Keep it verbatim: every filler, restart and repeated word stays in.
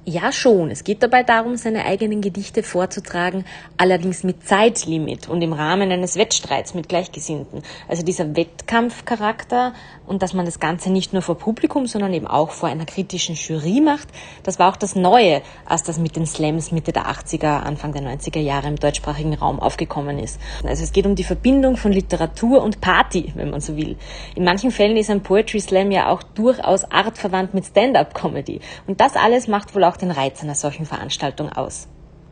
Ja, schon. Es geht dabei darum, seine eigenen Gedichte vorzutragen, allerdings mit Zeitlimit und im Rahmen eines Wettstreits mit Gleichgesinnten. Also dieser Wettkampfcharakter und dass man das Ganze nicht nur vor Publikum, sondern eben auch vor einer kritischen Jury macht, das war auch das Neue, als das mit den Slams Mitte der achtziger, Anfang der neunziger Jahre im deutschsprachigen Raum aufgekommen ist. Also es geht um die Verbindung von Literatur und Party, wenn man so will. In manchen Fällen ist ein Poetry Slam ja auch durchaus artverwandt mit Stand-up-Comedy. Und das alles macht wohl auch den Reiz einer solchen Veranstaltung aus.